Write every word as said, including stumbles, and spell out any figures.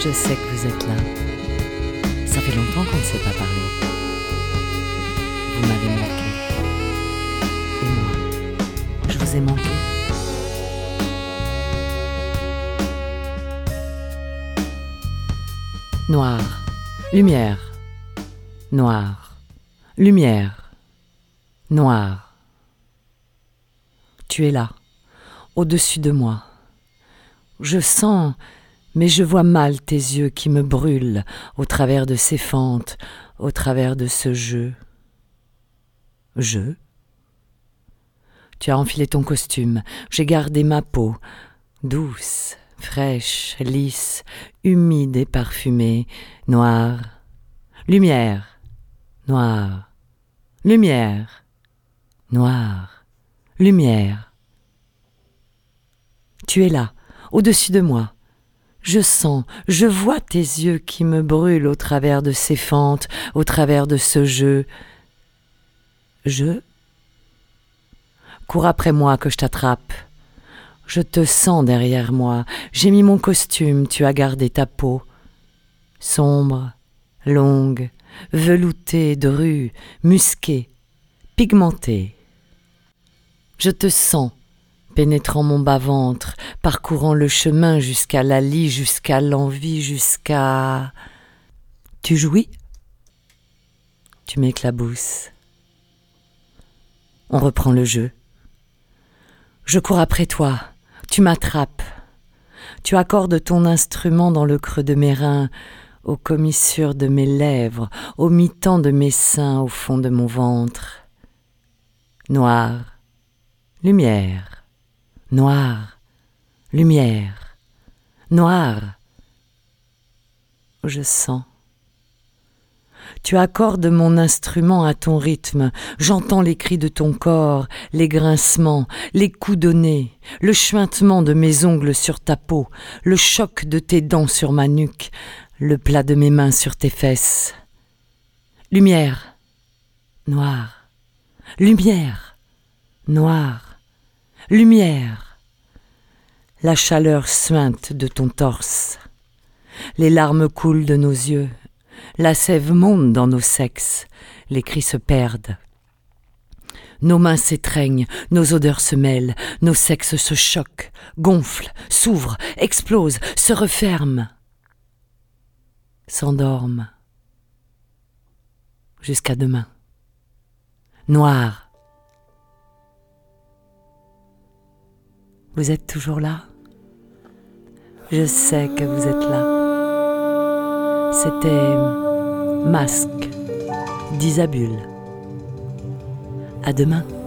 Je sais que vous êtes là. Ça fait longtemps qu'on ne s'est pas parlé. Vous m'avez manqué. Et moi, je vous ai manqué. Noir, lumière, noir, lumière, noir. Tu es là, au-dessus de moi. Je sens, mais je vois mal tes yeux qui me brûlent au travers de ces fentes, au travers de ce jeu. Je ? Tu as enfilé ton costume, j'ai gardé ma peau, douce, fraîche, lisse, humide et parfumée, noire, lumière, noire, lumière, noire, lumière. Tu es là, au-dessus de moi. Je sens, je vois tes yeux qui me brûlent au travers de ces fentes, au travers de ce jeu. Je ? Cours après moi que je t'attrape. Je te sens derrière moi, j'ai mis mon costume, tu as gardé ta peau. Sombre, longue, veloutée, drue, musquée, pigmentée. Je te sens, pénétrant mon bas-ventre, parcourant le chemin jusqu'à la lie, jusqu'à l'envie, jusqu'à... Tu jouis ? Tu m'éclabousses. On reprend le jeu. Je cours après toi, tu m'attrapes. Tu accordes ton instrument dans le creux de mes reins, aux commissures de mes lèvres, au mi-temps de mes seins, au fond de mon ventre. Noir, lumière, noir, lumière, noir. Je sens. Tu accordes mon instrument à ton rythme, j'entends les cris de ton corps, les grincements, les coups donnés, le chuintement de mes ongles sur ta peau, le choc de tes dents sur ma nuque, le plat de mes mains sur tes fesses. Lumière, noir, lumière, noir, lumière. La chaleur suinte de ton torse, les larmes coulent de nos yeux. La sève monte dans nos sexes, les cris se perdent. Nos mains s'étreignent, nos odeurs se mêlent, nos sexes se choquent, gonflent, s'ouvrent, explosent, se referment, s'endorment. Jusqu'à demain. Noir. Vous êtes toujours là ? Je sais que vous êtes là. C'était Masque d'Isabule. À demain.